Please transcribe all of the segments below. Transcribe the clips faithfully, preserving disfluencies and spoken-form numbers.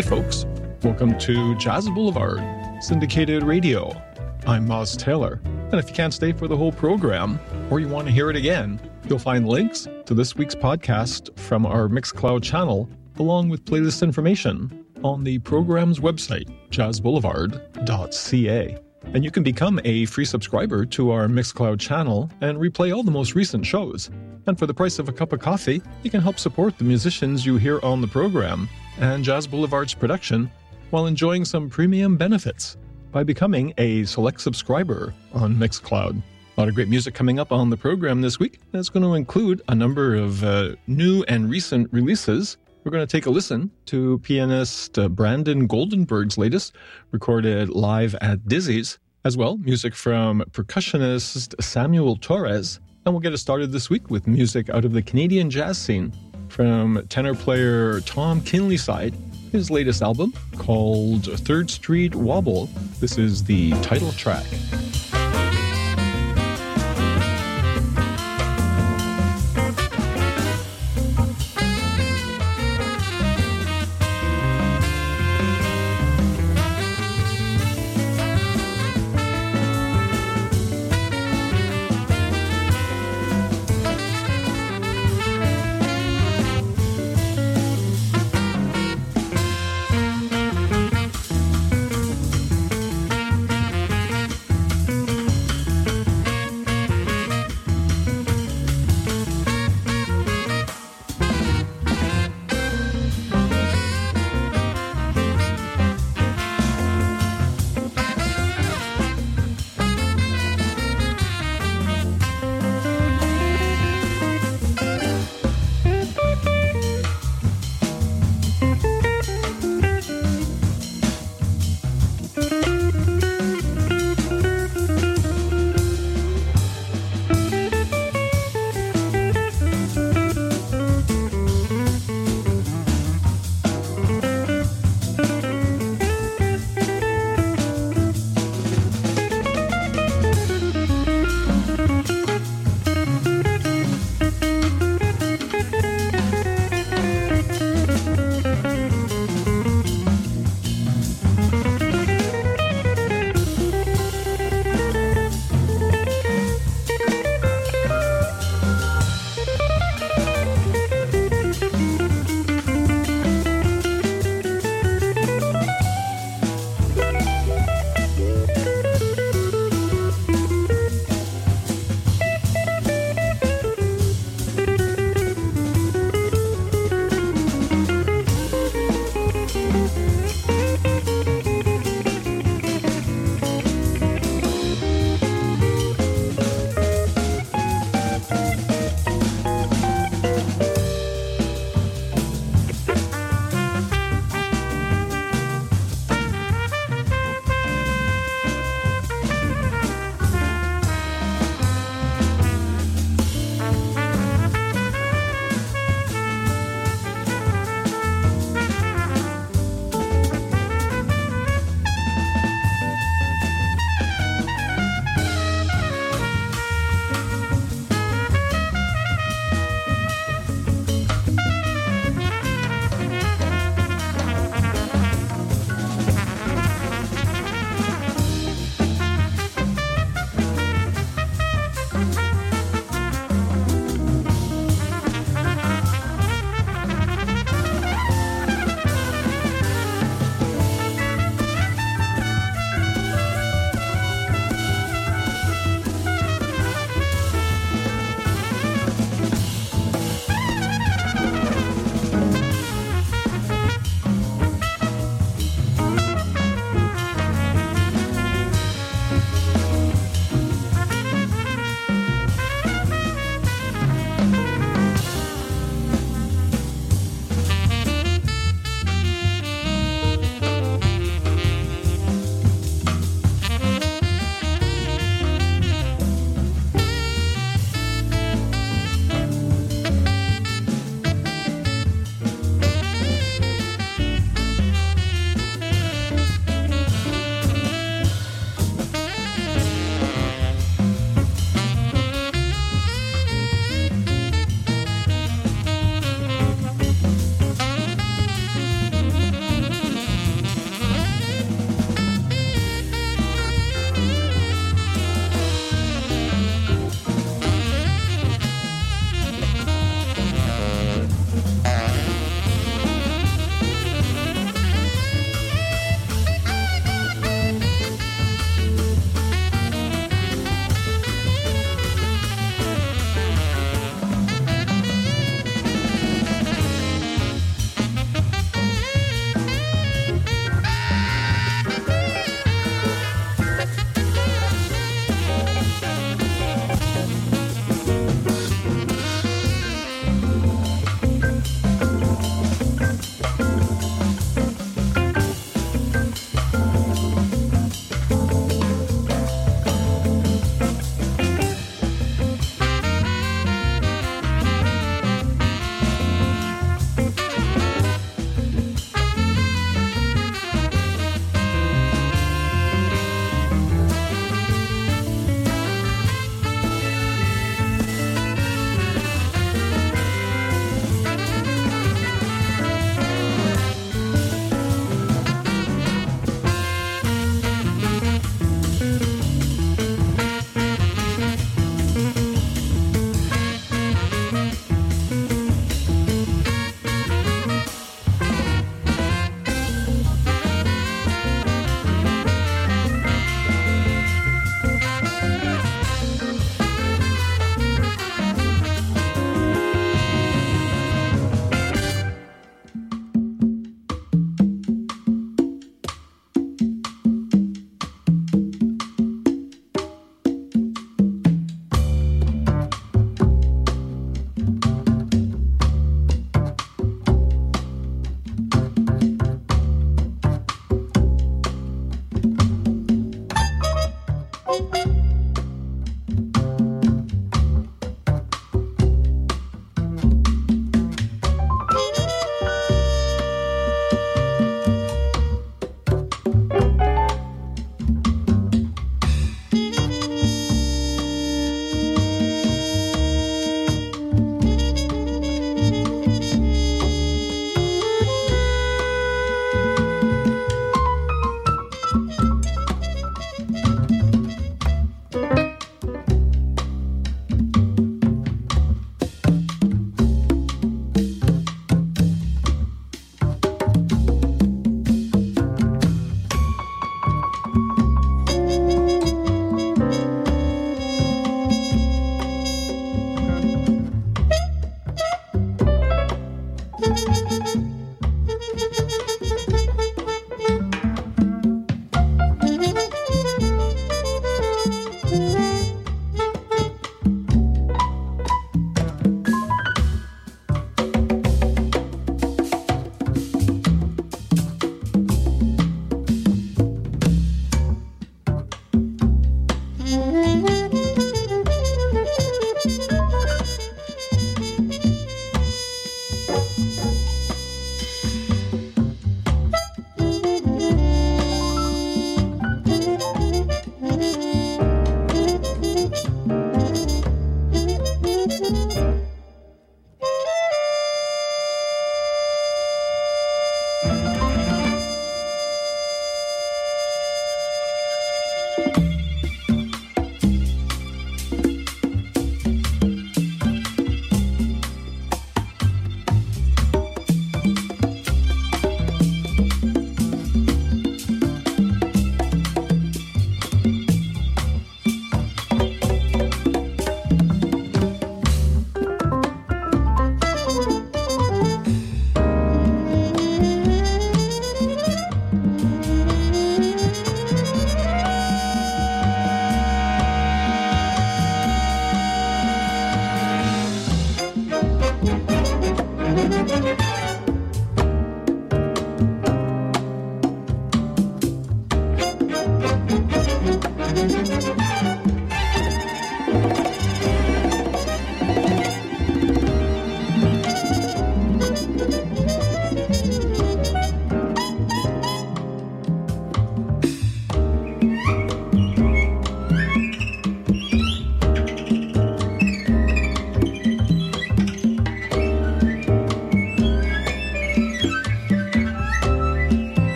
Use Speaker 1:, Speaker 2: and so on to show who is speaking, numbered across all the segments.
Speaker 1: Hey folks, welcome to Jazz Boulevard, syndicated radio. I'm Moz Taylor, and if you can't stay for the whole program, or you want to hear it again, you'll find links to this week's podcast from our Mixcloud channel, along with playlist information on the program's website, jazz boulevard dot c a. And you can become a free subscriber to our Mixcloud channel and replay all the most recent shows. And for the price of a cup of coffee, you can help support the musicians you hear on the program and Jazz Boulevard's production while enjoying some premium benefits by becoming a select subscriber on Mixcloud. A lot of great music coming up on the program this week. It's going to include a number of uh, new and recent releases. We're going to take a listen to pianist uh, Brandon Goldenberg's latest, recorded live at Dizzy's. As well, music from percussionist Samuel Torres. And we'll get it started this week with music out of the Canadian jazz scene from tenor player Tom Kinleyside, his latest album called Third Street Wobble. This is the title track.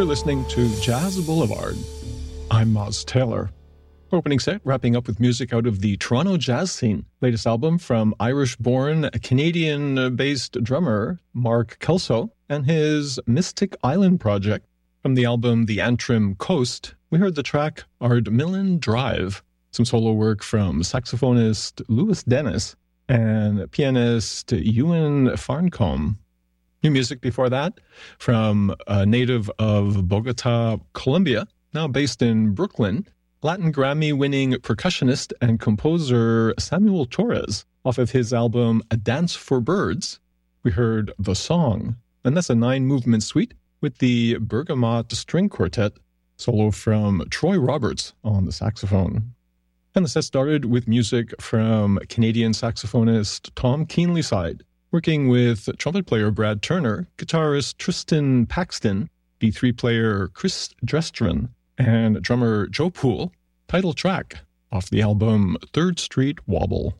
Speaker 1: You're listening to Jazz Boulevard. I'm Moz Taylor. Opening set, wrapping up with music out of the Toronto jazz scene. Latest album from Irish-born, Canadian-based drummer Mark Kelso and his Mystic Island project. From the album The Antrim Coast, we heard the track Ardmillan Drive, some solo work from saxophonist Louis Dennis and pianist Ewan Farncombe. New music before that from a native of Bogota, Colombia, now based in Brooklyn, Latin Grammy-winning percussionist and composer Samuel Torres. Off of his album A Dance for Birds, we heard The Song, and that's a nine-movement suite with the Bergamot String Quartet, solo from Troy Roberts on the saxophone. And the set started with music from Canadian saxophonist Tom Keenlyside, working with trumpet player Brad Turner, guitarist Tristan Paxton, B three player Chris Drestran, and drummer Joe Poole. Title track off the album Third Street Wobble.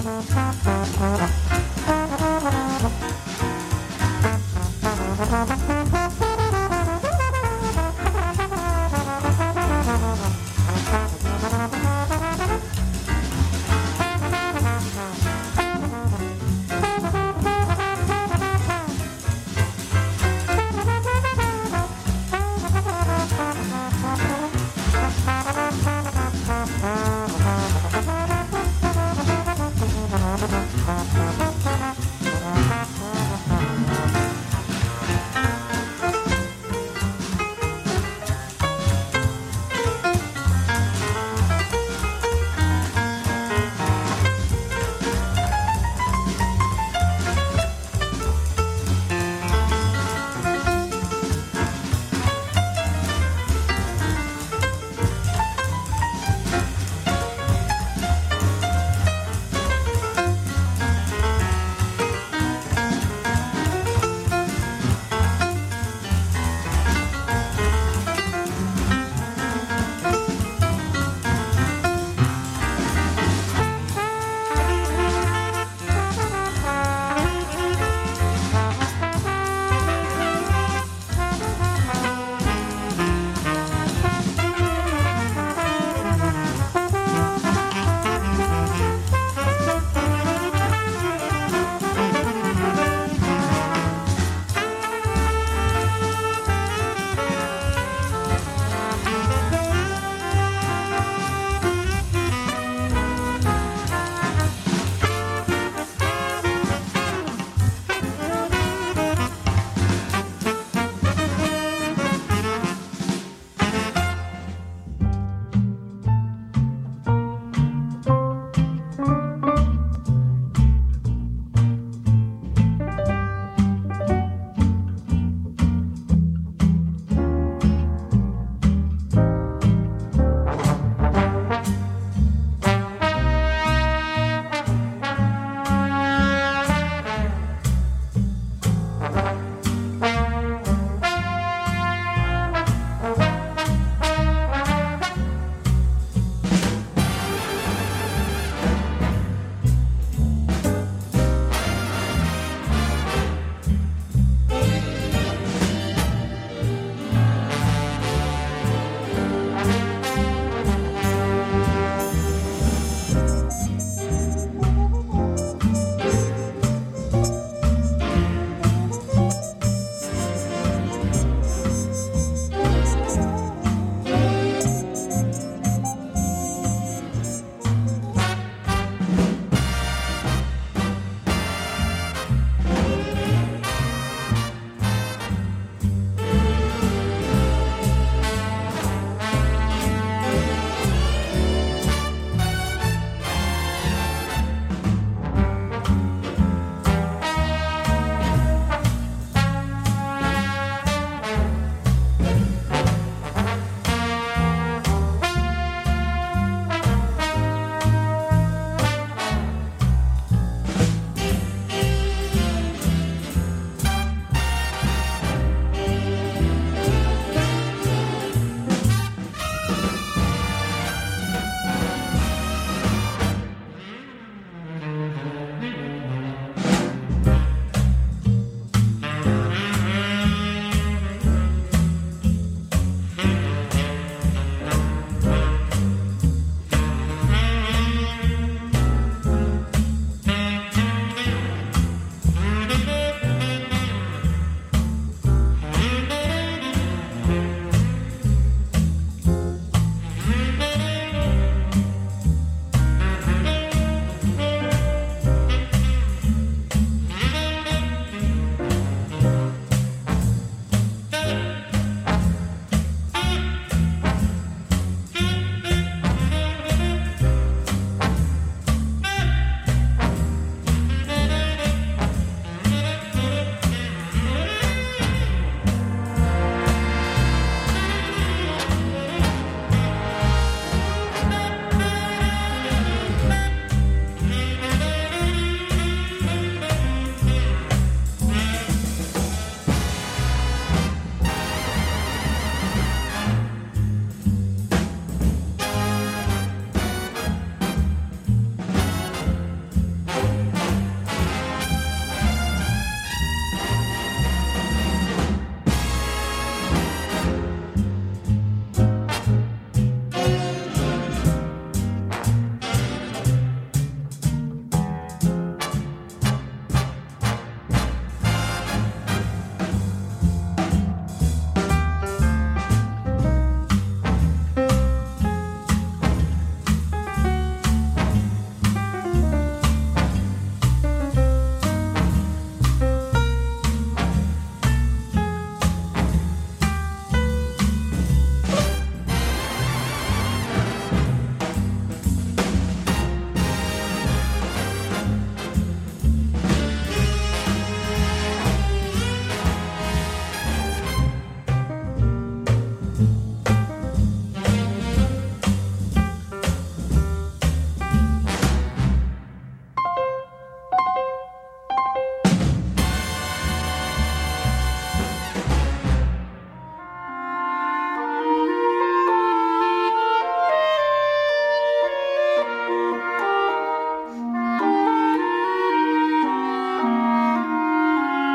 Speaker 2: Thank you.